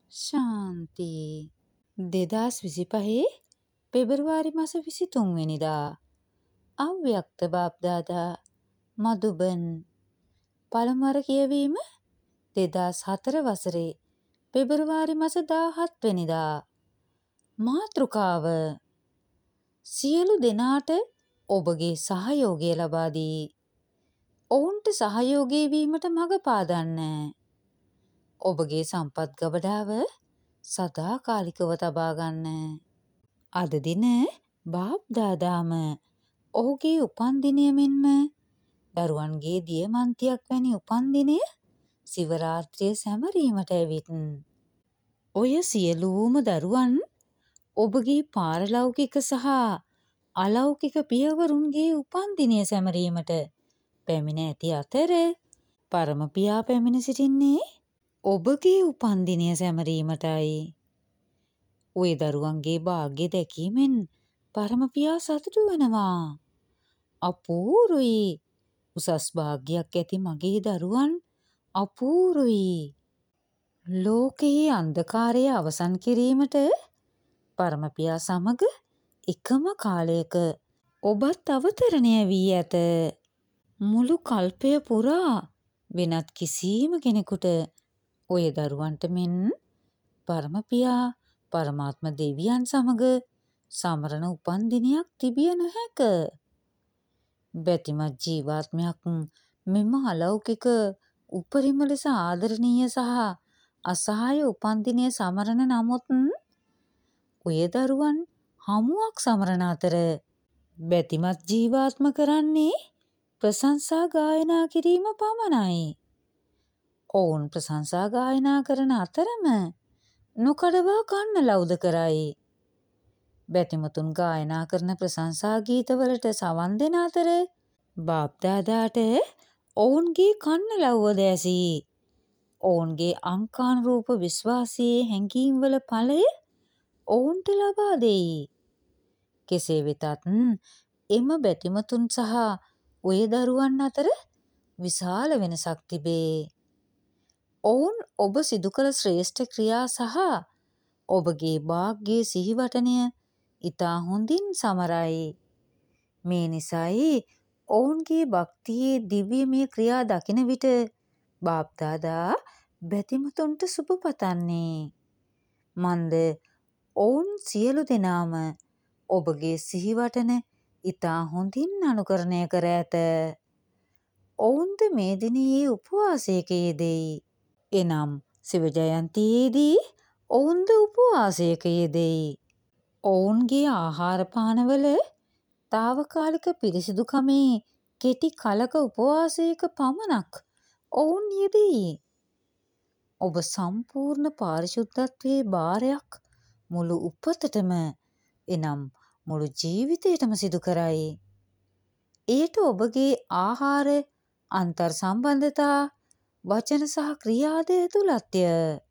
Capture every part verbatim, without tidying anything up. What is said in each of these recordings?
ශාන්ති දෙදාස් විසිපහේ පෙබරවාරි මස විසිතුන් වෙනිදා අව්‍යක්ත බාප්දාදා මදුබන් පළමුවර කියවීම දෙදාස් හතර වසරේ පෙබරවාරි මස දාහත් වෙනිදා. මාතෘකාව සියලු දෙනාට ඔබගේ සහයෝගය ලබා දී ඔවුන්ට සහයෝගී වීමට මඟ පාදන්න. ඔබගේ සම්පත් ගබඩාව සදාකාලිකව තබා ගන්න. අද දින බාප්දාදාම ඔහුගේ උපන්දිනය මෙන්ම දරුවන්ගේ දියමන්තියක් වැනි උපන්දිනය සිවරාත්‍රිය සැමරීමට ඇවිත් ඔය සියලුම දරුවන් ඔබගේ පාරලෞකික සහ අලෞකික පියවරුන්ගේ උපන්දිනය සැමරීමට පැමිණ ඇති අතර පරමපියා පැමිණ සිටින්නේ ඔබගේ උපන්දිනය සැමරීමටයි. ඔය දරුවන්ගේ භාග්‍ය දැකීමෙන් පරමපියා සතුටු වෙනවා. අපූරුයි. උසස් භාග්‍යයක් ඇති මගේ දරුවන් අපූරුයි. ලෝකයේ අන්ධකාරය අවසන් කිරීමට පරමපියා සමග එකම කාලයක ඔබත් අවතරණය වී ඇත. මුළු කල්පය පුරා වෙනත් කිසිම කෙනෙකුට ඔය දරුවන්ට මෙන් පරමපියා පරමාත්ම දෙවියන් සමග සමරන උපන්දිනයක් තිබිය නොහැක. බැතිමත් ජීවාත්මයක් මෙම අලෞකික උපරිම ලෙස ආදරණීය සහ අසහාය උපන්දිනය සමරන නමුත් ඔය දරුවන් හමුවක් සමරන අතර බැතිමත් ජීවාත්ම කරන්නේ ප්‍රශංසා ගායනා කිරීම පමණයි. ඔවුන් ප්‍රශංසා ගායනා කරන අතරම නොකඩවා කන්න ලව්ද කරයි. බැතිමතුන් ගායනා කරන ප්‍රශංසා ගීතවලට සවන් දෙන අතර බාප්දාදාට ඔවුන්ගේ කන්න ලව්වද ඇසී ඔවුන්ගේ අංකානුරූප විශ්වාසයේ හැඟීම්වල ඵලය ඔවුන්ට ලබා දෙයි. කෙසේ වෙතත් එම බැතිමතුන් සහ ඔය දරුවන් අතර විශාල වෙනසක් තිබේ. ඔවුන් ඔබ සිදු කළ ශ්‍රේෂ්ඨ ක්‍රියා සහ ඔබගේ භාග්‍යයේ සිහිවටනය ඉතා හොඳින් සමරයි. මේ නිසයි ඔවුන්ගේ භක්තියේ දිව්‍යමය ක්‍රියා දකින විට බාප්දාදා බැතිමතුන්ට සුබ පතන්නේ. මන්ද ඔවුන් සියලු දෙනාම ඔබගේ සිහිවටන ඉතා හොඳින් අනුකරණය කර ඇත. ඔවුන්ද මේ දිනයේ උපවාසයක යෙදෙයි. එනම් සිව ජයන්තියේදී ඔවුන්ද උපවාසයක යෙදෙයි. ඔවුන්ගේ ආහාර පානවල තාවකාලික පිරිසිදුකමේ කෙටි කලක උපවාසයක පමණක් ඔවුන් යෙදෙයි. ඔබ සම්පූර්ණ පාරිශුද්ධත්වයේ භාරයක් මුළු උපතටම එනම් මුළු ජීවිතයටම සිදු කරයි. එයට ඔබගේ ආහාර අන්තර් සම්බන්ධතා වචන සහ ක්‍රියාද ඇතුළත්ය.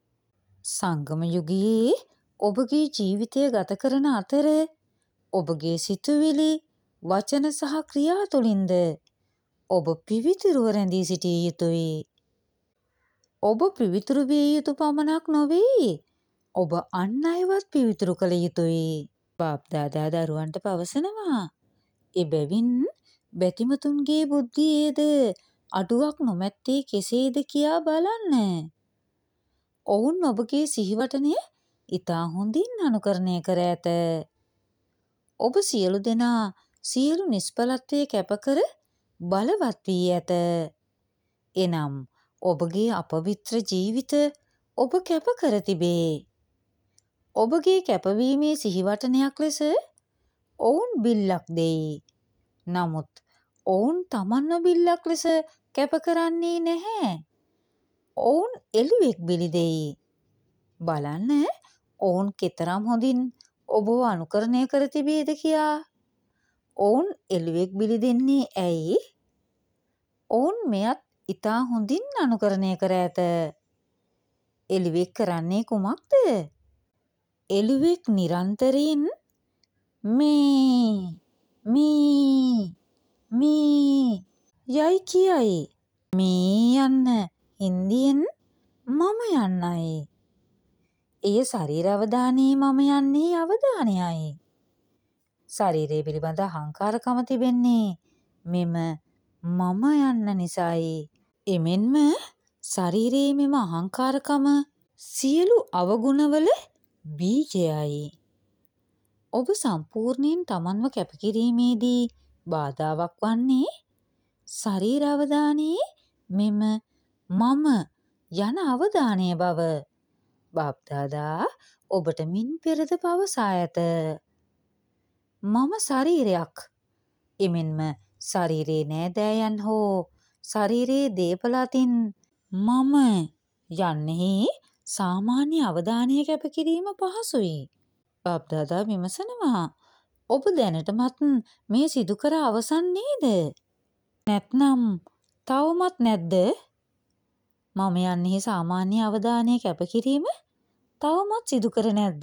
සංගම යුගයේ ඔබගේ ජීවිතය ගත කරන අතර ඔබගේ සිතුවිලි වචන සහ ක්‍රියා තුළින්ද ඔබ පිවිතුරුව රැඳී සිටිය යුතුයි. ඔබ පිවිතුරු විය යුතු පමණක් නොවේ ඔබ අන් අයවත් පිවිතුරු කළ යුතුයි. බාප්දාදා දරුවන්ට පවසනවා. එබැවින් බැතිමතුන්ගේ බුද්ධියේද අඩුවක් නොමැත්තේ කෙසේද කියා බලන්න. ඔවුන් ඔබගේ සිහිවටනය ඉතා හොඳින් අනුකරණය කර ඇත. ඔබ සියලු දෙනා සියලු නිෂ්ඵලත්වය කැපකර බලවත් වී ඇත. එනම් ඔබගේ අපවිත්‍ර ජීවිත ඔබ කැප කර තිබේ. ඔබගේ කැපවීමේ සිහිවටනයක් ලෙස ඔවුන් බිල්ලක් දෙයි. නමුත් ඔවුන් තමන්ව බිල්ලක් ලෙස කැප කරන්නේ නැහැ. ඔවුන් එළුවෙක් බිලි දෙයි. බලන්න ඔවුන් කෙතරම් හොඳින් ඔබව අනුකරණය කර තිබේද කියා. ඔවුන් එළුවෙක් බිලි දෙන්නේ ඇයි? ඔවුන් මෙයත් ඉතා හොඳින් අනුකරණය කර ඇත. එළුවෙක් කරන්නේ කුමක්ද? එළුවෙක් නිරන්තරයෙන් මේ මේ මේ යයි කියයි. මේ යන්න හින්දියෙන් මම යන්නයි. එය ශරීර අවධානයේ මම යන්නේ අවධානයයි. ශරීරය පිළිබඳ අහංකාරකම තිබෙන්නේ මෙම මම යන්න නිසායි. එමෙන්ම ශරීරයේ මෙම අහංකාරකම සියලු අවගුණවල බීජයයි. ඔබ සම්පූර්ණයෙන් තමන්ව කැපකිරීමේදී බාධාවක් වන්නේ ශරීර අවධානයේ මෙම මම යන අවධානය බව බාප්දාදා ඔබට මින් පෙරද පවසා ඇත. මම ශරීරයක්. එමෙන්ම ශරීරයේ නෑදෑයන් හෝ ශරීරයේ දේපල අතින් මම යන්නෙහි සාමාන්‍ය අවධානය කැපකිරීම පහසුයි. බාප්දාදා විමසනවා, ඔබ දැනටමත් මේ සිදු කර අවසන් නේද? නැත්නම් තවමත් නැද්ද? මම යන්නෙහි සාමාන්‍ය අවධානය කැපකිරීම තවමත් සිදු කර නැද්ද?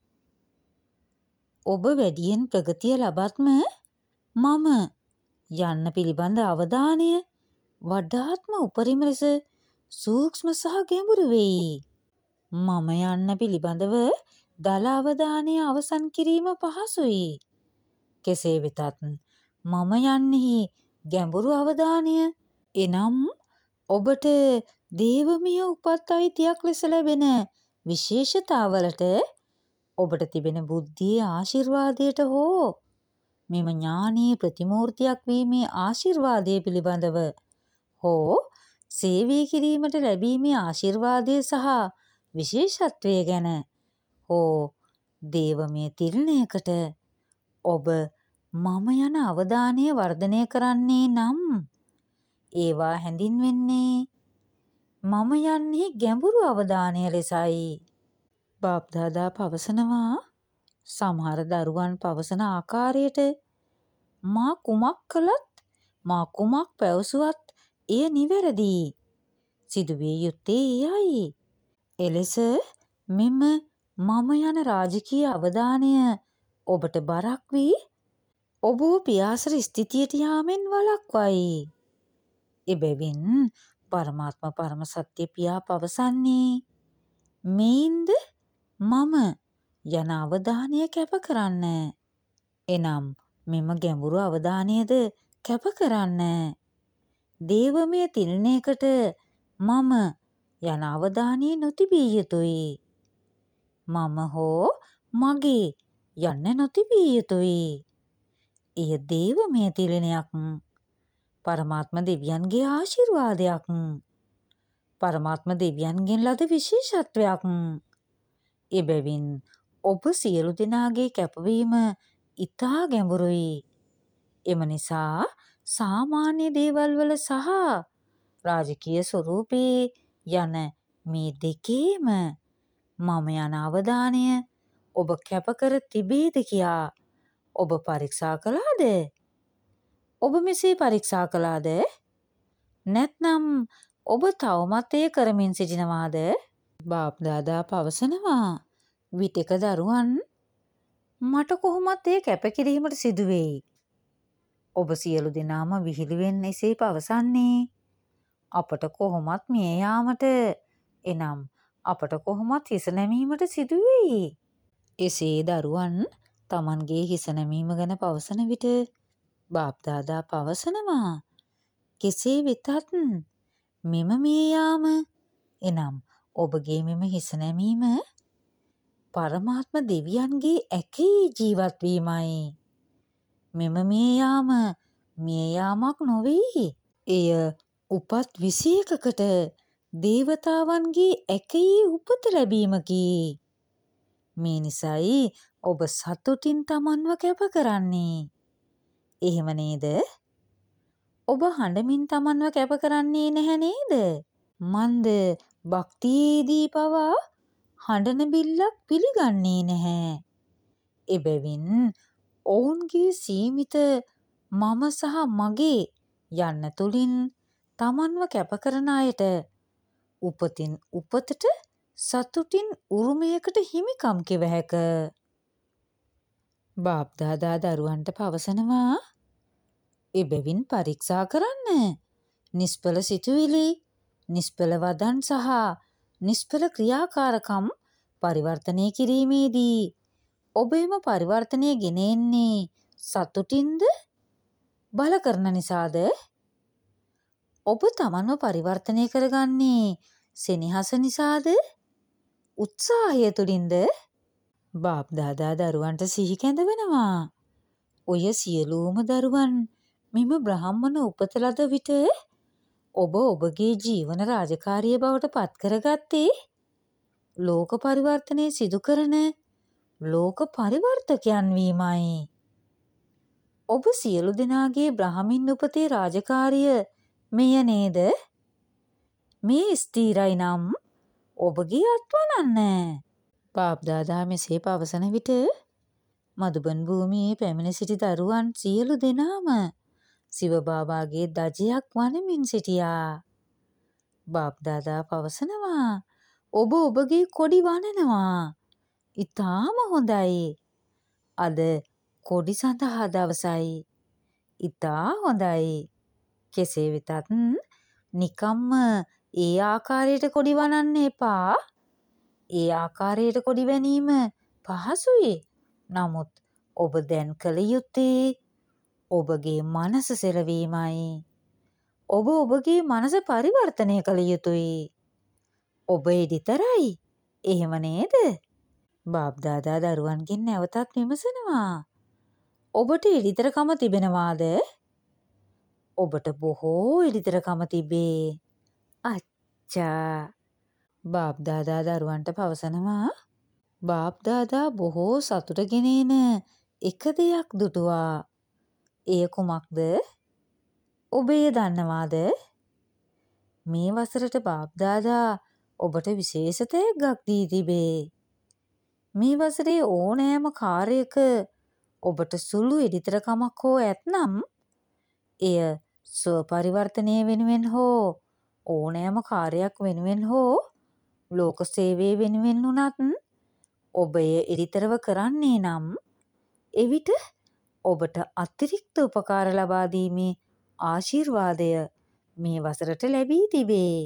ඔබ වැඩියෙන් ප්‍රගතිය ලබත්ම මම යන්න පිළිබඳ අවධානය වඩාත්ම උපරිම ලෙස සූක්ෂම සහ ගැඹුරු වෙයි. මම යන්න පිළිබඳව දල අවධානය අවසන් කිරීම පහසුයි. කෙසේ වෙතත් මම යන්නෙහි ගැඹුරු අවධානය එනම් ඔබට දේවමය උපත් අයිතියක් ලෙස ලැබෙන විශේෂතාවලට ඔබට තිබෙන බුද්ධියේ ආශිර්වාදයට හෝ මෙම ඥානීය ප්‍රතිමූර්තියක් වීමේ ආශිර්වාදය පිළිබඳව හෝ සේවය කිරීමට ලැබීමේ ආශිර්වාදය සහ විශේෂත්වය ගැන හෝ දේවමය තිරණයකට ඔබ මම යන අවධානය වර්ධනය කරන්නේ නම් ඒවා හැඳින්වෙන්නේ මම යන්නේ ගැඹුරු අවධානය ලෙසයි. බාප්දාදා පවසනවා, සමහර දරුවන් පවසන ආකාරයට මා කුමක් කළත් මා කුමක් පැවසුවත් එය නිවැරදි. සිදුවිය යුත්තේ එයයි. එලෙස මෙම මම යන රාජකීය අවධානය ඔබට බරක් වී ඔබ පියාසර ස්ථිතියට යාමෙන් වළක්වයි. එබැවින් පරමාත්ම පරම සත්‍ය පියා පවසන්නේ මේන්ද මම යන අවධානය කැප කරන්න. එනම් මෙම ගැඹුරු අවධානයද කැප කරන්න. දේවමය තිරණයකට මම යන අවධානය නොතිබිය යුතුයි. මම හෝ මගේ යන්න නොතිබිය යුතුයි. එය දේවමය තිරණයක්. පරමාත්ම දෙවියන්ගේ ආශිර්වාදයක්. පරමාත්ම දෙවියන්ගෙන් ලද විශේෂත්වයක්. එබැවින් ඔබ සියලු දෙනාගේ කැපවීම ඉතා ගැඹුරුයි. එම නිසා සාමාන්‍ය දේවල් වල සහ රාජකීය ස්වරූපයේ යන මේ දෙකේම මම යන අවධානය ඔබ කැප කර තිබේද කියා ඔබ පරීක්ෂා කළාද? ඔබ මෙසේ පරීක්ෂා කළාද? නැත්නම් ඔබ තවමත් එය කරමින් සිටිනවාද? බාප්දාදා පවසනවා, විටක දරුවන් මට කොහොමත් එය කැපකිරීමට සිදුවෙයි. ඔබ සියලු දෙනාම විහිළුවෙන් එසේ පවසන්නේ අපට කොහොමත් මිය යාමට එනම් අපට කොහොමත් හිස නැමීමට සිදුවෙයි. එසේ දරුවන් තමන්ගේ හිස නැමීම ගැන පවසන විට බාප්දාදා පවසනවා, කෙසේ වෙතත් මෙම මිය යාම එනම් ඔබගේ මෙම හිස නැමීම පරමාත්ම දෙවියන්ගේ ඇකේ ජීවත් වීමයි. මෙම මිය යාම මිය යාමක් නොවේ. එය උපත් විසියකකට දේවතාවන්ගේ ඇකයේ උපත ලැබීමකි. මේ නිසයි ඔබ සතුටින් තමන්ව කැප කරන්නේ. එහෙම නේද? ඔබ හඬමින් තමන්ව කැප කරන්නේ නැහැ නේද? මන්ද භක්තියේදී පවා හඬන බිල්ලක් පිළිගන්නේ නැහැ. එබැවින් ඔවුන්ගේ සීමිත මම සහ මගේ යන්න තුලින් තමන්ව කැප කරන අයට උපතින් උපතට සතුටින් උරුමයකට හිමිකම් කෙව හැක. බාප්දාදා දරුවන්ට පවසනවා, එබැවින් පරීක්ෂා කරන්න. නිෂ්ඵල සිතුවිලි, නිෂ්ඵල වදන් සහ නිෂ්ඵල ක්‍රියාකාරකම් පරිවර්තනය කිරීමේදී ඔබ එම පරිවර්තනය ගෙන එන්නේ සතුටින්ද බල කරන නිසාද? ඔබ තමන්ව පරිවර්තනය කරගන්නේ සෙනෙහස නිසාද? උත්සාහය තුළින්ද? බාප්දාදා දරුවන්ට සිහි කැඳවනවා. ඔය සියලුම දරුවන් මෙම බ්‍රාහ්මණ උපත ලද විට ඔබ ඔබගේ ජීවන රාජකාරිය බවට පත් කරගත්තේ ලෝක පරිවර්තනය සිදු කරන ලෝක පරිවර්තකයන් වීමයි. ඔබ සියලු දෙනාගේ බ්‍රාහ්මින් උපතේ රාජකාරිය මෙය නේද? මේ ස්ථීරයි නම් ඔබගේ අත්වනන්න. බාප්දාදා මෙසේ පවසන විට මදුබන් භූමියේ පැමිණ සිටි දරුවන් සියලු දෙනාම සිව බාබාගේ දජයක් වනමින් සිටියා. බාප්දාදා පවසනවා ඔබ ඔබගේ කොඩි වනනවා. ඉතාම හොඳයි. අද කොඩි සඳහා දවසයි. ඉතා හොඳයි. කෙසේ වෙතත් නිකම්ම ඒ ආකාරයට කොඩි වනන්න එපා. ඒ ආකාරයට කොඩි වැනීම පහසුයි. නමුත් ඔබ දැන් කළ යුත්තේ ඔබගේ මනස සෙලවීමයි. ඔබ ඔබගේ මනස පරිවර්තනය කළ යුතුයි. ඔබ එඩිතරයි. එහෙම නේද? බාප්දාදා දරුවන්ගෙන් නැවතත් විමසනවා. ඔබට එඩිතරකම තිබෙනවාද? ඔබට බොහෝ එඩිතරකම තිබේ. අච්චා. බාප්දාදා දරුවන්ට පවසනවා. බාප්දාදා බොහෝ සතුට ගෙනෙන එක දෙයක් දුටුවා. එය කුමක්ද? ඔබ එය දන්නවාද? මේ වසරට බාප්දාදා ඔබට විශේෂ තෑග්ගක් දී තිබේ. මේ වසරේ ඕනෑම කාර්යයක ඔබට සුළු එඩිතරකමක් හෝ ඇත්නම් එය ස්වපරිවර්තනය වෙනුවෙන් හෝ ඕනෑම කාර්යයක් වෙනුවෙන් හෝ ලෝක සේවය වෙනුවෙන් වුණත් ඔබ එය එඩිතරව කරන්නේ නම් එවිට ඔබට අතිරික්ත උපකාර ලබා දීමේ ආශිර්වාදය මේ වසරට ලැබී තිබේ.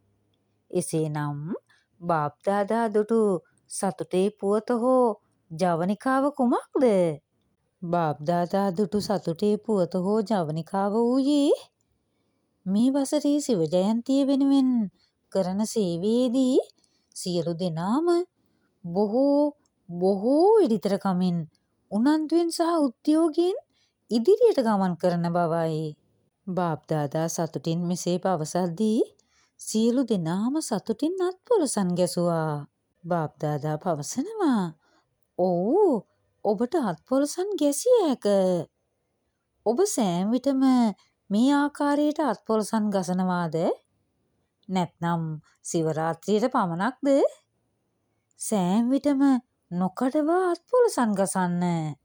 එසේනම් බාප්දාදා දුටු සතුටේ පුවත හෝ ජවනිකාව කුමක්ද? බාප්දාදා දුටු සතුටේ පුවත හෝ ජවනිකාව වූයේ මේ වසරේ සිව ජයන්තිය වෙනුවෙන් කරන සේවයේදී සියලු දෙනාම බොහෝ බොහෝ එඩිතරකමින් උනන්දුවෙන් සහ උද්‍යෝගයෙන් ඉදිරියට ගමන් කරන බවයි. බාප්දාදා සතුටින් මෙසේ පවසද්දී සියලු දෙනාම සතුටින් අත්පොලසන් ගැසුවා. බාප්දාදා පවසනවා ඔව් ඔබට අත්පොලසන් ගැසිය හැක. ඔබ සෑම විටම මේ ආකාරයට අත්පොලසන් ගසනවාද? නැත්නම් සිවරාත්‍රියට පමණක්ද? සෑම විටම නොකඩවා අත්පොලසන් ගසන්න.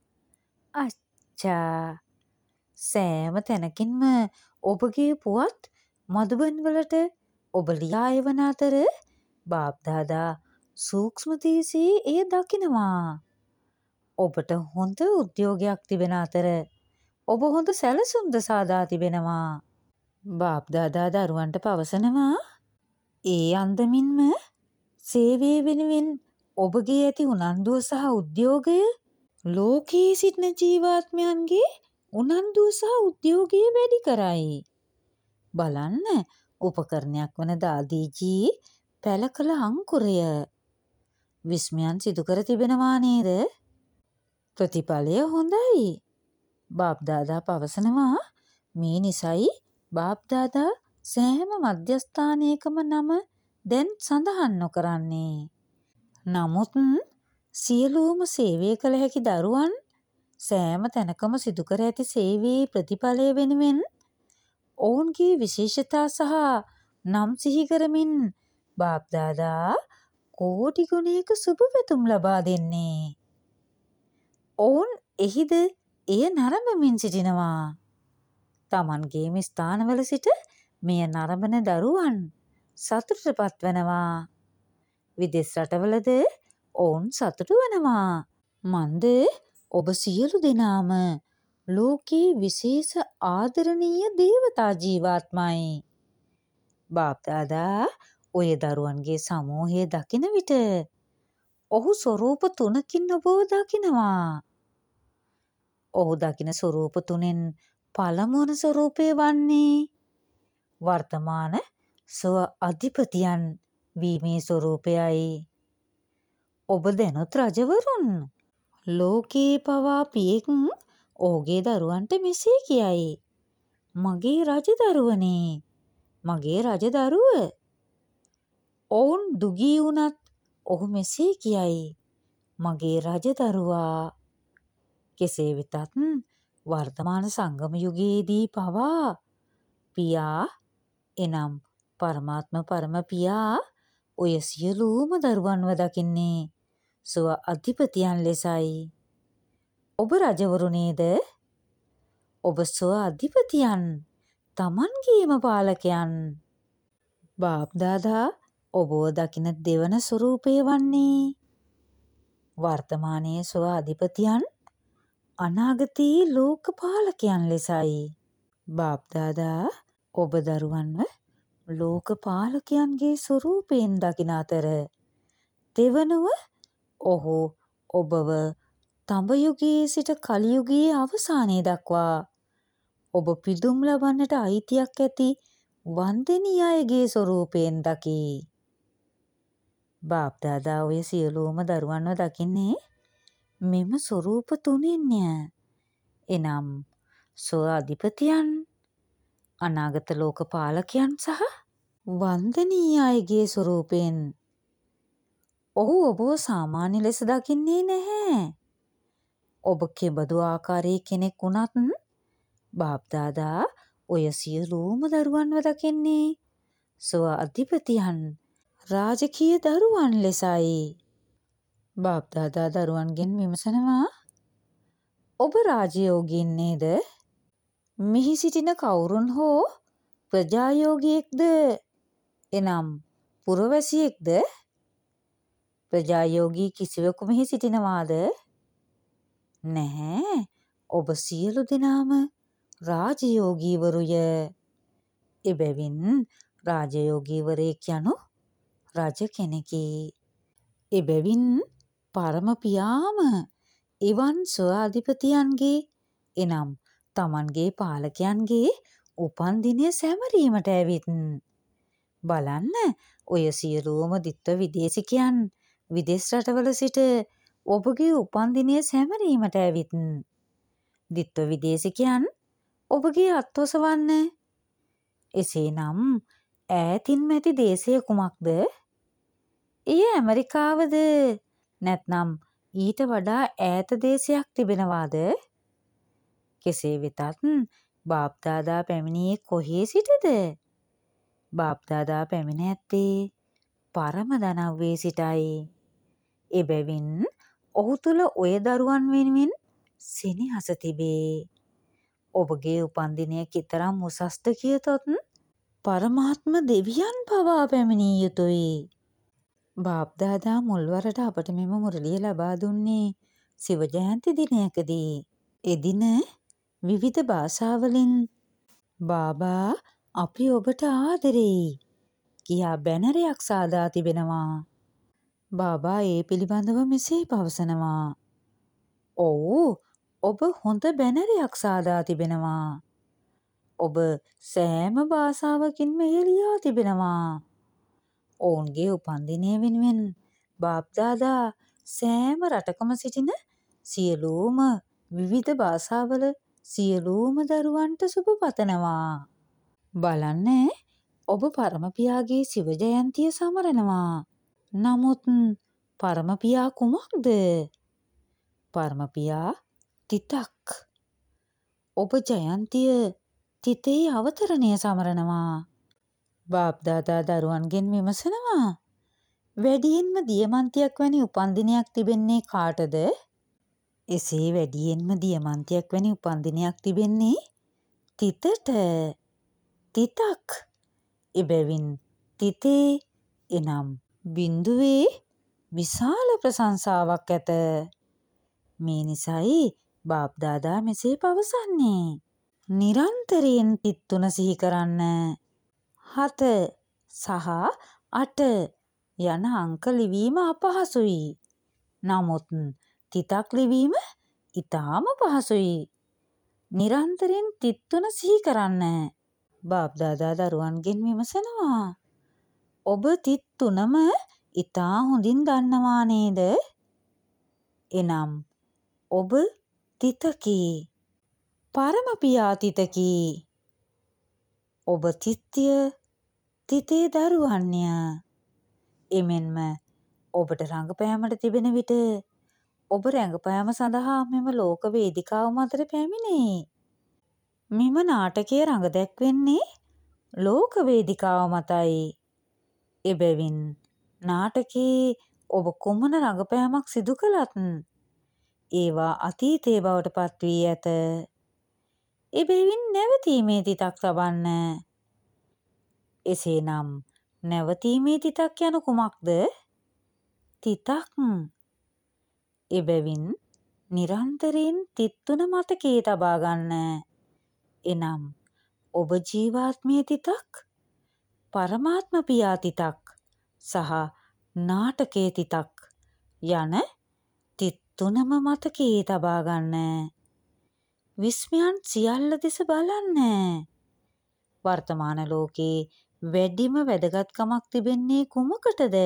අච්චා. සෑම තැනකින්ම ඔබගේ පුවත් මදුබන් වලට ඔබ ලියා එවන අතර බාප්දාදා සූක්ෂම දේශයේ එය දකිනවා. ඔබට හොඳ උද්‍යෝගයක් තිබෙන අතර ඔබ හොඳ සැලසුම්ද සාදා තිබෙනවා. බාප්දාදා දරුවන්ට පවසනවා ඒ අන්දමින්ම සේවය වෙනුවෙන් ඔබගේ ඇති උනන්දුව සහ උද්‍යෝගය ලෝකයේ සිටින ජීවාත්මයන්ගේ උනන්දුව සහ උද්‍යෝගය වැඩි කරයි. බලන්න උපකරණයක් වන දාදීජී පැල කළ අංකුරය විස්මයන් සිදු කර තිබෙනවා නේද? ප්‍රතිඵලය හොඳයි. බාප්දාදා පවසනවා මේ නිසයි බාප්දාදා සෑම මධ්‍යස්ථානයකම නම දැන් සඳහන් නොකරන්නේ. නමුත් සියලුම සේවය කළ හැකි දරුවන් සෑම තැනකම සිදු කර ඇති සේවයේ ප්‍රතිඵලය වෙනුවෙන් ඔවුන්ගේ විශේෂතා සහ නම් සිහි කරමින් බාප්දාදා කෝටි ගුණයක සුබ පැතුම් ලබා දෙන්නේ. ඔවුන් එහිද එය නරඹමින් සිටිනවා. තමන්ගේම ස්ථානවල සිට මෙය නරඹන දරුවන් සතුටටපත් වෙනවා. විදෙස් රටවලද ඔවුන් සතුටු වෙනවා. මන්ද ඔබ සියලු දෙනාම ලෝකයේ විශේෂ ආදරණීය දේවතා ජීවාත්මයි. බාප්දාදා ඔය දරුවන්ගේ සමූහය දකින විට ඔහු ස්වරූප තුනකින් ඔබව දකිනවා. ඔහු දකින ස්වරූප තුනෙන් පළමුවන ස්වරූපය වන්නේ වර්තමාන ස්ව අධිපතියන් වීමේ ස්වරූපයයි. ඔබ දැනුත් රජවරුන්. ලෝකයේ පවා පියෙක් ඔහුගේ දරුවන්ට මෙසේ කියයි. මගේ රජදරුවනේ, මගේ රජදරුව. ඔවුන් දුගී වුණත් ඔහු මෙසේ කියයි. මගේ රජදරුවා. කෙසේ වෙතත් වර්තමාන සංගම යුගයේදී පවා පියා එනම් පරමාත්ම පරම පියා ඔය සියලුම දරුවන්ව දකින්නේ ස්ව අධිපතියන් ලෙසයි. ඔබ රජවරු නේද? ඔබ ස්ව අධිපතියන්, තමන්ගේම පාලකයන්. බාප්දාදා ඔබව දකින දෙවන ස්වරූපය වන්නේ වර්තමානයේ ස්ව අධිපතියන්, අනාගතයේ ලෝක පාලකයන් ලෙසයි. බාප්දාදා ඔබ දරුවන්ව ලෝක පාලකයන්ගේ ස්වරූපයෙන් දකින අතර දෙවනුව ඔහු ඔබව තඹ යුගයේ සිට කලි යුගයේ අවසානයේ දක්වා ඔබ පිදුම් ලබන්නට අයිතියක් ඇති වන්දනීය අයගේ ස්වරූපයෙන් දකී. බාප්දාදා ඔය සියලුම දරුවන්ව දකින්නේ මෙම ස්වරූප තුනෙන්ය. එනම් ස්ව අධිපතියන්, අනාගත ලෝක පාලකයන් සහ වන්දනීය අයගේ ස්වරූපයෙන්. ඔහු ඔබව සාමාන්‍ය ලෙස දකින්නේ නැහැ. ඔබ කෙබඳු ආකාරයේ කෙනෙක් වුණත් බාප්දාදා ඔය සියලුම දරුවන්ව දකින්නේ ස්ව අධිපතියන්, රාජකීය දරුවන් ලෙසයි. බාප්දාදා දරුවන්ගෙන් විමසනවා, ඔබ රාජයෝගීන් නේද? මෙහි සිටින කවුරුන් හෝ ප්‍රජායෝගියෙක්ද? එනම් පුරවැසියෙක්ද? ප්‍රජායෝගී කිසිවෙකු මෙහි සිටිනවාද? නැහැ. ඔබ සියලු දෙනාම රාජයෝගීවරුය. එබැවින් රාජයෝගීවරයෙක් යනු රජ කෙනෙකි. එබැවින් පරම පියාම එවන් ස්ව අධිපතියන්ගේ එනම් තමන්ගේ පාලකයන්ගේ උපන් දිනය සැමරීමට ඇවිත් බලන්න ඔය සියලුම දිත්ව විදේශිකයන් විදේශ රටවල සිට ඔබගේ උපන් දිනය සැමරීමට ඇවිත් දිත්ව විදේශිකයන් ඔබගේ අත්ඔසවන්න. එසේනම් ඈතින්ම ඇති දේශය කුමක්ද? එය ඇමරිකාවද? නැත්නම් ඊට වඩා ඈත දේශයක් තිබෙනවාද? කෙසේ වෙතත් බාප්දාදා පැමිණියේ කොහේ සිටද? බාප්දාදා පැමිණ ඇත්තේ පරම දනව්වේ සිටයි. එබැවින් ඔහු තුළ ඔය දරුවන් වෙනුවෙන් සෙනෙහස තිබේ. ඔබගේ උපන්දිනය කෙතරම් උසස්ද කියතොත් පරමාත්ම දෙවියන් පවා පැමිණිය යුතුයි. බාප්දාදා මුල්වරට අපට මෙම මුරලිය ලබා දුන්නේ සිව ජයන්ති දිනයකදී. එදින විවිධ භාෂාවලින් බාබා අපි ඔබට ආදරෙයි කියා බැනරයක් සාදා තිබෙනවා. බාබා ඒ පිළිබඳව මෙසේ පවසනවා. ඔව්, ඔබ හොඳ බැනරයක් සාදා තිබෙනවා. ඔබ සෑම භාෂාවකින්ම එය ලියා තිබෙනවා. ඔවුන්ගේ උපන්දිනය වෙනුවෙන් බාප්දාදා සෑම රටකම සිටින සියලුම විවිධ භාෂාවල සියලුම දරුවන්ට සුබ පතනවා. බලන්න ඔබ පරමපියාගේ සිව ජයන්තිය සමරනවා. නමුත් පරමපියා කුමක්ද? පරමපියා තිතක්. ඔබ ජයන්තිය තිතේ අවතරණය සමරනවා. බාප්දාදා දරුවන්ගෙන් විමසනවා, වැඩියෙන්ම දියමන්තියක් වැනි උපන්දිනයක් තිබෙන්නේ කාටද? එසේ වැඩියෙන්ම දියමන්තියක් වැනි උපන්දිනයක් තිබෙන්නේ තිතට. තිතක්. එබැවින් තිතේ එනම් බිඳුවේ විශාල ප්‍රශංසාවක් ඇත. මේ නිසයි බාප්දාදා මෙසේ පවසන්නේ. නිරන්තරයෙන් තිත් තුන සිහි කරන්න. හත සහ අට යන අංක ලිවීම අපහසුයි. නමුත් තිතක් ලිවීම ඉතාම පහසුයි. නිරන්තරයෙන් තිත් තුන සිහි කරන්න. බාප්දාදා දරුවන්ගෙන් විමසනවා. ඔබ තිත් තුනම ඉතා හොඳින් දන්නවා නේද? එනම් ඔබ තිතකි. පරමපියා තිතකි. ඔබ තිත්ය, තිතේ දරුවන්ය. එමෙන්ම ඔබට රඟපෑමට තිබෙන විට ඔබ රඟපෑම සඳහා මෙම ලෝක වේදිකාව මතට පැමිණේ. මෙම නාටකයේ රඟ දැක්වෙන්නේ ලෝක වේදිකාව මතයි. එබැවින් නාටකයේ ඔබ කුමන රඟපෑමක් සිදු කළත් ඒවා අතීතයේ බවට පත් වී ඇත. එබැවින් නැවතීමේ තිතක් තබන්න. එසේනම් නැවතීමේ තිතක් යනු කුමක්ද? තිතක්. එබැවින් නිරන්තරයෙන් තිත් තුන මතකයේ තබා ගන්න. එනම් ඔබ ජීවාත්මීය තිතක්, පරමාත්ම පියා තිතක් සහ නාටකයේ තිතක් යන තිත් තුනම මතකයේ තබා ගන්න. විස්මයන් සියල්ල දෙස බලන්න. වර්තමාන ලෝකයේ වැඩිම වැදගත්කමක් තිබෙන්නේ කුමකටද?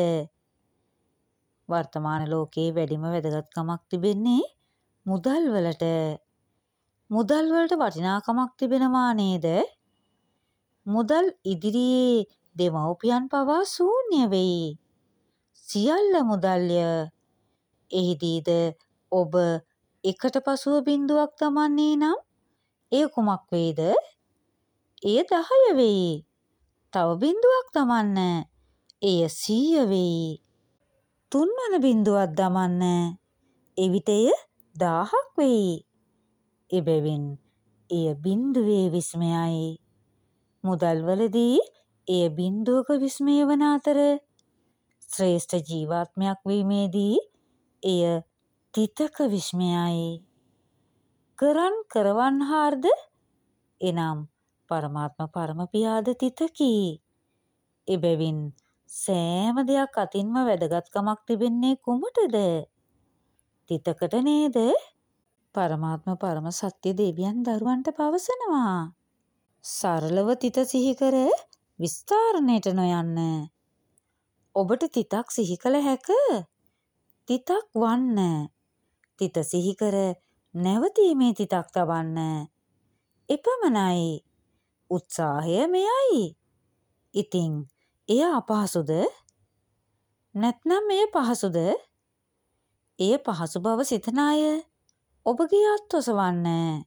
වර්තමාන ලෝකයේ වැඩිම වැදගත්කමක් තිබෙන්නේ මුදල් වලට. මුදල් වලට වටිනාකමක් තිබෙනවා නේද? මුදල් ඉදිරියේ දෙමව්පියන් පවා ශූන්‍ය වෙයි. සියල්ල මුදල්ය. එහිදීද ඔබ එකට පසුව බිඳුවක් දමන්නේ නම් එය කුමක් වේද? එය දහය වෙයි. තව බිඳුවක් දමන්න. එය සීය වෙයි. තුන්වන බිඳුවක් දමන්න. එවිට එය දාහක් වෙයි. එබැවින් එය බිඳුවේ විස්මයයි. මුදල් වලදී එය බිඳුවක විස්මය වන අතර ශ්‍රේෂ්ඨ ජීවාත්මයක් වීමේදී එය තිතක විස්මයයි. කරන් කරවන්හාර්ද එනම් පරමාත්ම පරමපියාද තිතකි. එබැවින් සෑම දෙයක් අතින්ම වැදගත්කමක් තිබෙන්නේ කුමටද? තිතකට නේද? පරමාත්ම පරම සත්‍ය දෙවියන් දරුවන්ට පවසනවා. සරලව තිත සිහි කර විස්තරණයට නොයන්න. ඔබට තිතක් සිහි කළ හැක. තිතක් වන්න. තිත සිහි කර නැවතීමේ තිතක් තබන්න. එපමණයි. උත්සාහය මෙයයි. ඉතින් එය අපහසුද? නැත්නම් එය පහසුද? එය පහසු බව සිතන අය ඔබගේ අත් ඔසවන්න.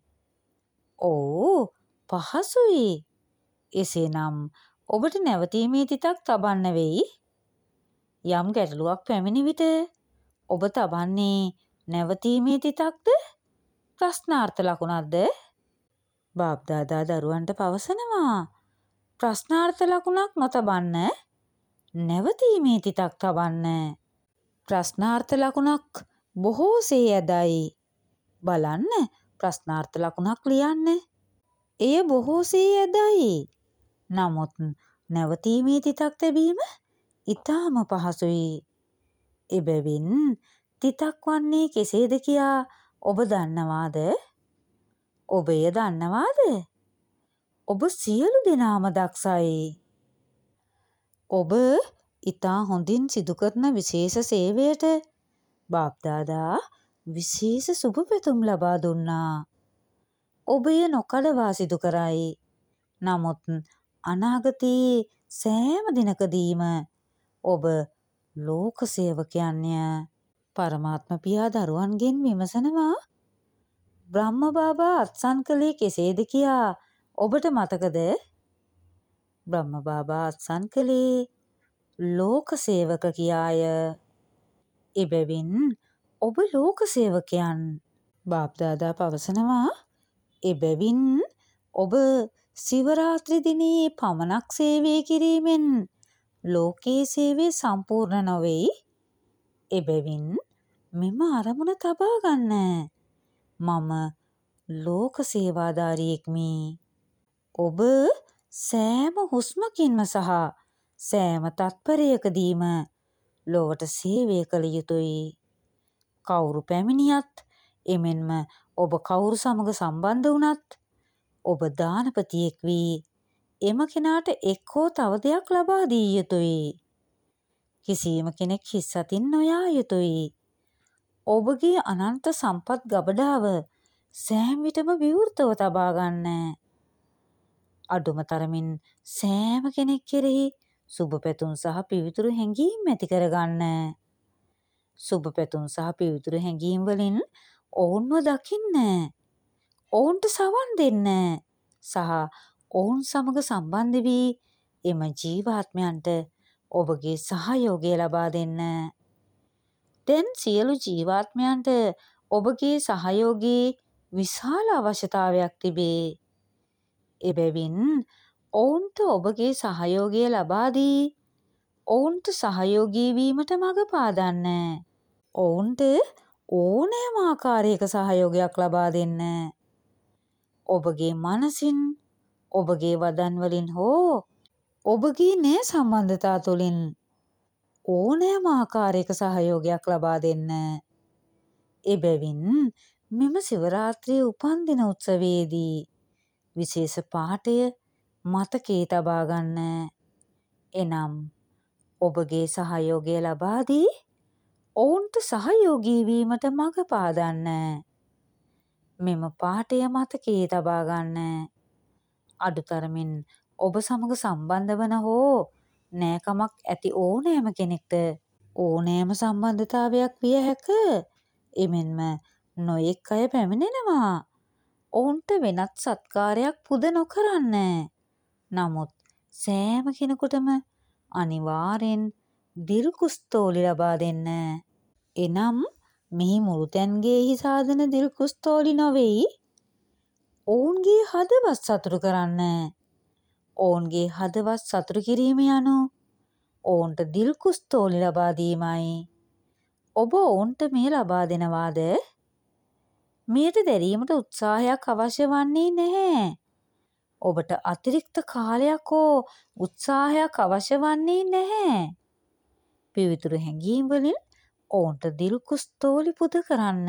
ඕ පහසුයි. එසේනම් ඔබට නැවතීමේ තිතක් තබන්න වෙයි. යම් ගැටලුවක් පැමිණි විට ඔබ තබන්නේ නැවතීමේ තිතක්ද? ප්‍රශ්නාර්ථ ලකුණක්ද? බාප්දාදා දරුවන්ට පවසනවා. ප්‍රශ්නාර්ථ ලකුණක් නොතබන්න. නැවතීමේ තිතක් තබන්න. ප්‍රශ්නාර්ථ ලකුණක් බොහෝසේ ඇදයි. බලන්න ප්‍රශ්නාර්ථ ලකුණක් ලියන්න. එය බොහෝසේ ඇදයි. නමුත් නැවතීමේ තිතක් තැබීම ඉතාම පහසුයි. එබැවින් තිතක් වන්නේ කෙසේද කියා ඔබ දන්නවාද? ඔබ එය දන්නවාද? ඔබ සියලු දෙනාම දක්ෂයි. ඔබ ඉතා හොඳින් සිදු කරන විශේෂ සේවයට බාප්දාදා විශේෂ සුබ පැතුම් ලබා දුන්නා. ඔබ එය නොකඩවා සිදු කරයි. නමුත් අනාගතයේ සෑම දිනකදීම ඔබ ලෝක සේවකයන්ය. පරමාත්ම පියා දරුවන්ගෙන් විමසනවා. බ්‍රහ්ම බාබා අත්සන් කළේ කෙසේද කියා ඔබට මතකද? බ්‍රහ්ම බාබා අත්සන් කළේ ලෝක සේවක කියාය. එබැවින් ඔබ ලෝක සේවකයන්. බාප්දාදා පවසනවා. එබැවින් ඔබ සිවරාත්‍රි දිනයේ පමණක් සේවය කිරීමෙන් ලෝකයේ සේවය සම්පූර්ණ නොවෙයි. එබැවින් මෙම අරමුණ තබා ගන්න. මම ලෝක සේවාදාරියෙක්මි. ඔබ සෑම හුස්මකින්ම සහ සෑම තත්පරයකදීම ලොවට සේවය කළ යුතුයි. කවුරු පැමිණියත් එමෙන්ම ඔබ කවුරු සමග සම්බන්ධ වුණත් ඔබ දානපතියෙක් වී එම කෙනාට එක් හෝ තව දෙයක් ලබා දී යුතුයි. කිසියම් කෙනෙක් හිස් අතින් නොයා යුතුයි. ඔබගේ අනන්ත සම්පත් ගබඩාව සෑම විටම විවෘතව තබා ගන්න. අඩුම තරමින් සෑම කෙනෙක් කෙරෙහි සුබ පැතුම් සහ පිවිතුරු හැඟීම් ඇති කරගන්න. සුබ පැතුම් සහ පිවිතුරු හැඟීම් වලින් ඔවුන්ව දකින්න. ඔවුන්ට සවන් දෙන්න. සහ ඔවුන් සමග සම්බන්ධ වී එම ජීවාත්මයන්ට ඔබගේ සහයෝගය ලබා දෙන්න. දැන් සියලු ජීවාත්මයන්ට ඔබගේ සහයෝගයේ විශාල අවශ්‍යතාවයක් තිබේ. එබැවින් ඔවුන්ට ඔබගේ සහයෝගය ලබා දී ඔවුන්ට සහයෝගී වීමට මඟ පාදන්න. ඔවුන්ට ඕනෑම ආකාරයක සහයෝගයක් ලබා දෙන්න. ඔබගේ මනසින්, ඔබගේ වදන් වලින් හෝ ඔබගේ නේ සම්බන්ධතා තුළින් ඕනෑම ආකාරයක සහයෝගයක් ලබා දෙන්න. එබැවින් මෙම සිවරාත්‍රී උපන්දින උත්සවයේදී විශේෂ පාඨය මතකයේ තබා ගන්න. එනම් ඔබගේ සහයෝගය ලබා දී ඔවුන්ට සහයෝගී වීමට මඟ පාදන්න. මෙම පාඨය මතකයේ තබා ගන්න. අඩුතරමින් ඔබ සමග සම්බන්ධ වන හෝ නෑකමක් ඇති ඕනෑම කෙනෙක්ට ඕනෑම සම්බන්ධතාවයක් විය හැක. එමෙන්ම නොයෙක් අය පැමිණෙනවා. ඔවුන්ට වෙනත් සත්කාරයක් පුද නොකරන්න. නමුත් සෑම කෙනෙකුටම අනිවාර්යෙන් දිල්කුස්තෝලි ලබා දෙන්න. එනම් මෙහි මුළුතැන්ගේහි සාදන දිල්කුස්තෝලි නොවෙයි. ඔවුන්ගේ හදවත් සතුටු කරන්න. ඔවුන්ගේ හදවත් සතුටු කිරීම යනු ඔවුන්ට දිල්කුස්තෝලි ලබා දීමයි. ඔබ ඔවුන්ට මේ ලබා දෙනවාද? මෙයට දැරීමට උත්සාහයක් අවශ්‍ය වන්නේ නැහැ. ඔබට අතිරික්ත කාලයක් හෝ උත්සාහයක් අවශ්‍ය වන්නේ නැහැ. පිවිතුරු හැඟීම් වලින් ඔවුන්ට දිල්කුස්තෝලි පුද කරන්න.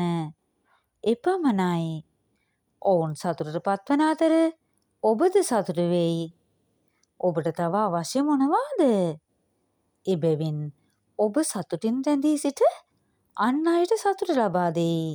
එපමණයි. ඔවුන් සතුටට පත්වන අතර ඔබද සතුට වෙයි. ඔබට තව අවශ්‍ය මොනවාද? එබැවින් ඔබ සතුටින් රැඳී සිට අන් අයට සතුට ලබා දෙයි.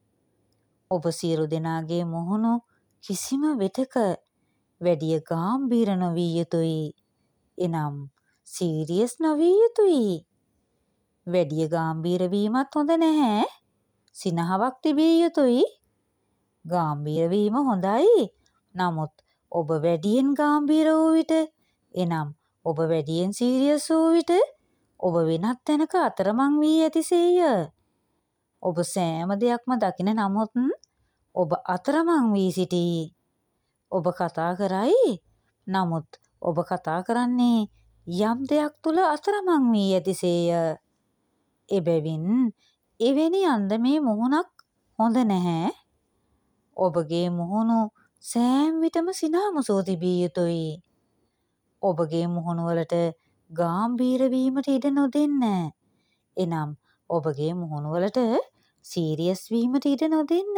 ඔබ සියලු දෙනාගේ මුහුණු කිසිම විටක වැඩිය ගාම්භීර නොවිය යුතුයි. එනම් සීරියස් නොවිය යුතුයි. වැඩිය ගාම්භීර වීමත් හොඳ නැහැ. සිනහවක් තිබිය යුතුයි. ගාම්භීර වීම හොඳයි. නමුත් ඔබ වැඩියෙන් ගාම්භීර වූ විට, එනම් ඔබ වැඩියෙන් සීරියස් වූ විට ඔබ වෙනත් තැනක අතරමං වී ඇතිසේය. ඔබ සෑම දෙයක්ම දකින නමුත් ඔබ අතරමං වී සිටී. ඔබ කතා කරයි. නමුත් ඔබ කතා කරන්නේ යම් දෙයක් තුල අතරමං වී ඇතිසේය. එබැවින් එවැනි අන්දමේ මුහුණක් හොඳ නැහැ. ඔබගේ මුහුණු සෑම විටම සිනාමුසෝ තිබිය යුතුයි. ඔබගේ මුහුණු වලට ගාම්භීර වීමට ඉඩ නොදෙන්න. එනම් ඔබගේ මුහුණු වලට සීරියස් වීමට ඉඩ නොදෙන්න.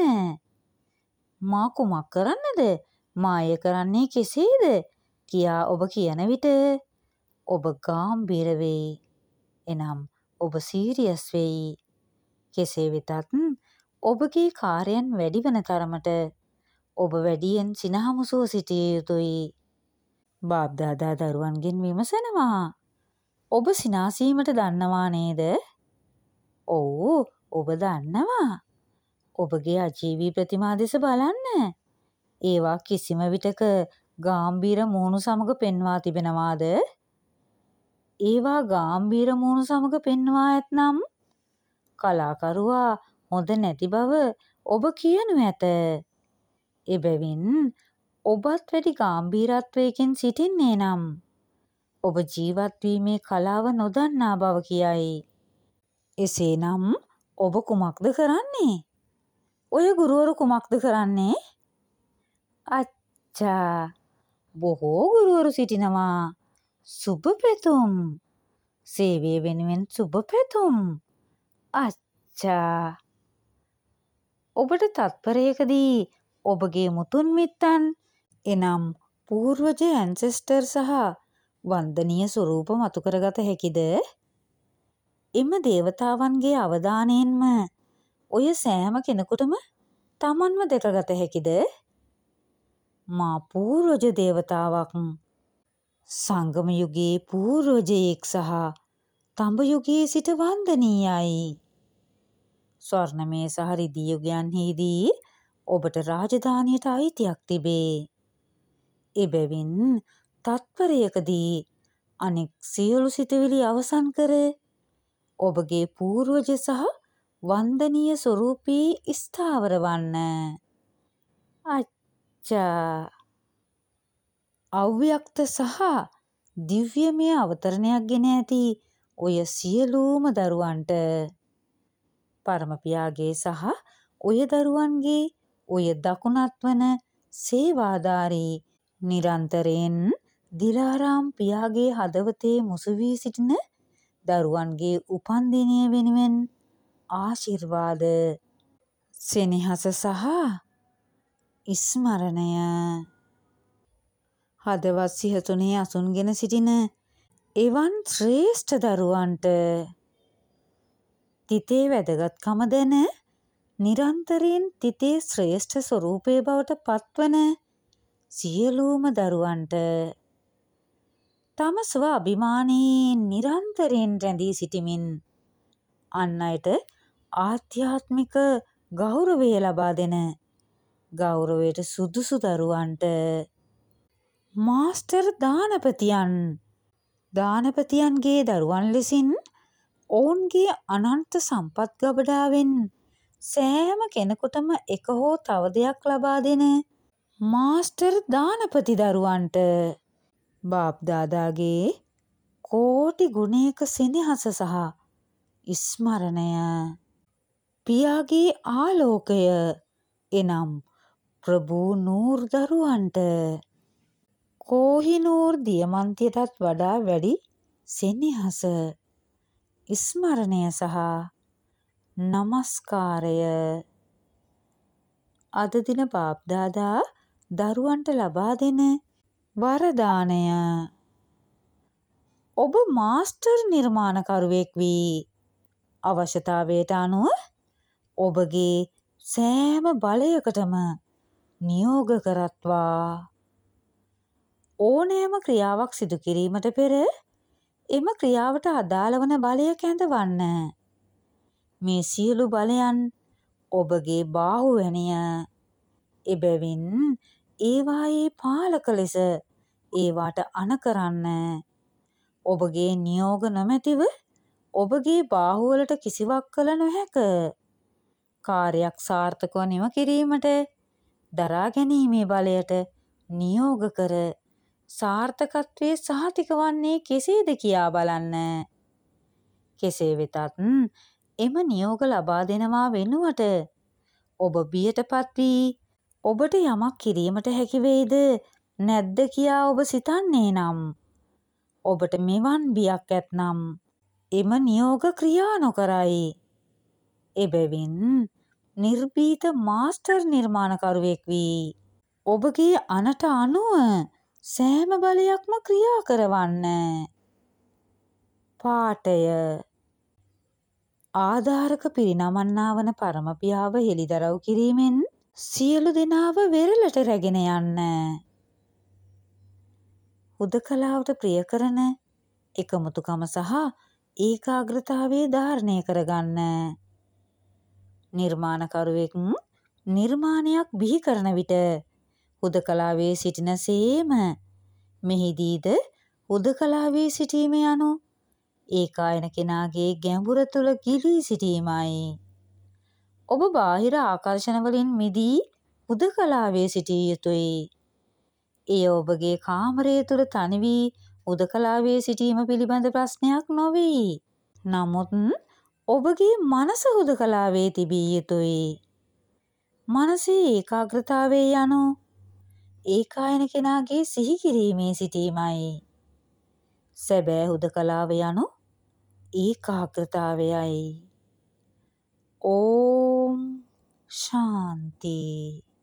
මා කුමක් කරන්නද? මා එය කරන්නේ කෙසේද? කියා ඔබ කියන විට ඔබ ගාම්භීර වෙයි. එනම් ඔබ සීරියස් වෙයි. කෙසේ වෙතත් ඔබගේ කාර්යයන් වැඩි වන තරමට ඔබ වැඩියෙන් සිනහමුසුව සිටිය යුතුයි. බාප්දාදා දරුවන්ගෙන් විමසනවා. ඔබ සිනාසීමට දන්නවා නේද? ඔව්, ඔබ දන්නවා. ඔබගේ අජීවී ප්‍රතිමා දෙස බලන්න. ඒවා කිසිම විටක ගාම්භීර මුහුණු සමග පෙන්වා තිබෙනවාද? ඒවා ගාම්භීර මුහුණු සමග පෙන්වා ඇතනම් කලාකරුවා හොඳ නැති බව ඔබ කියනු ඇත. එබැවින් ඔබත් වැඩි ගාම්භීරත්වයකින් සිටින්නේ නම් ඔබ ජීවත් වීමේ කලාව නොදන්නා බව කියයි. එසේනම් ඔබ කුමක්ද කරන්නේ? ඔය ගුරුවරු කුමක්ද කරන්නේ? අච්චා, බොහෝ ගුරුවරු සිටිනවා. සුබ පැතුම්. සේවය වෙනුවෙන් සුබ පැතුම්. අච්චා. ඔබට තත්පරයකදී ඔබගේ මුතුන් මිත්තන් එනම් පූර්වජ ඇන්සෙස්ටර් සහ වන්දනීය ස්වරූප මතු කරගත හැකිද? එම දේවතාවන්ගේ අවදානයෙන්ම ඔය සෑම කෙනෙකුටම තමන්ව දැකගත හැකිද? මා පූර්වජ දේවතාවක්, සංගම යුගයේ පූර්වජයෙක් සහ තඹ යුගයේ සිට වන්දනීයයි. ස්වර්ණමය සහ රිදී යුගයන්හිදී ඔබට රාජධානියට අයිතියක් තිබේ. එබැවින් තත්පරයකදී අනෙක් සියලු සිතුවිලි අවසන් කර ඔබගේ පූර්වජ සහ වන්දනීය ස්වරූපී ස්ථාවර වන්න. අච්චා. අව්‍යක්ත සහ දිව්‍යමය අවතරණයක් ගෙන ඇති ඔය සියලුම දරුවන්ට පරමපියාගේ සහ ඔය දරුවන්ගේ ඔය දකුණත් වන සේවාදාරී නිරන්තරයෙන් දිලාරාම් පියාගේ හදවතේ මුසු වී සිටින දරුවන්ගේ උපන්දිනය වෙනුවෙන් ආශිර්වාද, සෙනෙහස සහ ස්මරණය. හදවත් සිහතුනේ අසුන්ගෙන සිටින එවන් ශ්‍රේෂ්ඨ දරුවන්ට තිතේ වැදගත්කම දැන නිරන්තරයෙන් තිතේ ශ්‍රේෂ්ඨ ස්වරූපය බවට පත්වන සියලුම දරුවන්ට තම ස්ව අභිමානයෙන් නිරන්තරයෙන් රැඳී සිටිමින් අන් අයට ආධ්‍යාත්මික ගෞරවය ලබා දෙන ගෞරවයට සුදුසු දරුවන්ට මාස්ටර් දානපතියන් දානපතියන්ගේ දරුවන් ලෙසින් ඔවුන්ගේ අනන්ත සම්පත් ගබඩාවෙන් සෑම කෙනෙකුටම එක හෝ තව දෙයක් ලබා දෙන මාස්ටර් දානපති දරුවන්ට බාප්දාදාගේ කෝටි ගුණයක සෙනෙහස සහ ස්මරණය, පියාගේ ආලෝකය එනම් ප්‍රභූ නූර් දරුවන්ට කෝහිනූර් දියමන්තියටත් වඩා වැඩි සෙනෙහස, ස්මරණය සහ නමස්කාරය. අද දින බාප්දාදා දරුවන්ට ලබා දෙන වරදානය. ඔබ මාස්ටර් නිර්මාණකරුවෙක් වී අවශ්‍යතාවයට අනුව ඔබගේ සෑම බලයකටම නියෝග කරත්වා. ඕනෑම ක්‍රියාවක් සිදු කිරීමට පෙර එම ක්‍රියාවට අදාළ වන බලය කැඳවන්න. මේ සියලු බලයන් ඔබගේ බාහුවැනිය. එබැවින් ඒවායේ පාලක ලෙස ඒවාට අණ කරන්න. ඔබගේ නියෝග නොමැතිව ඔබගේ බාහුවලට කිසිවක් කළ නොහැක. කාර්යයක් සාර්ථකව නිම කිරීමට දරා ගැනීමේ බලයට නියෝග කර සාර්ථකත්වයේ සහතික වන්නේ කෙසේද කියා බලන්න. කෙසේ වෙතත් එම නියෝග ලබා දෙනවා වෙනුවට ඔබ බියටපත් වී ඔබට යමක් කිරීමට හැකි වෙයිද නැද්ද කියා ඔබ සිතන්නේ නම් ඔබට මෙවන් බියක් ඇත්නම් එම නියෝග ක්‍රියා නොකරයි. එබැවින් නිර්භීත මාස්ටර් නිර්මාණකරුවෙක් වී ඔබගේ අනට අනුව සෑම බලයක්ම ක්‍රියා කරවන්න. පාඨය. ආධාරක පිරිනමන්නා වන පරමපියාව හෙළිදරව් කිරීමෙන් සියලු දෙනාව වෙරළට රැගෙන යන්න. හුදකලාවට ප්‍රිය කරන එකමුතුකම සහ ඒකාග්‍රතාවය ධාරණය කරගන්න. නිර්මාණකරුවෙක් නිර්මාණයක් බිහි කරන විට හුදකලාවේ සිටින සේම මෙහිදීද හුදකලාවේ සිටීම යනු ඒකායන කෙනාගේ ගැඹුර තුළ ගිලී සිටීමයි. ඔබ බාහිර ආකර්ෂණ වලින් මිදී හුදකලාවේ සිටිය යුතුයි. එය ඔබගේ කාමරය තුළ තනි වී හුදකලාවේ සිටීම පිළිබඳ ප්‍රශ්නයක් නොවේ. නමුත් ඔබගේ මනස හුදකලාවේ තිබිය යුතුයි. මනසේ ඒකාග්‍රතාවය යනු ඒකායන කෙනාගේ සිහි කිරීමේ සිටීමයි. සැබෑ හුදකලාව යනු ඒකාග්‍රතාවයයි. ඕම් ශාන්ති.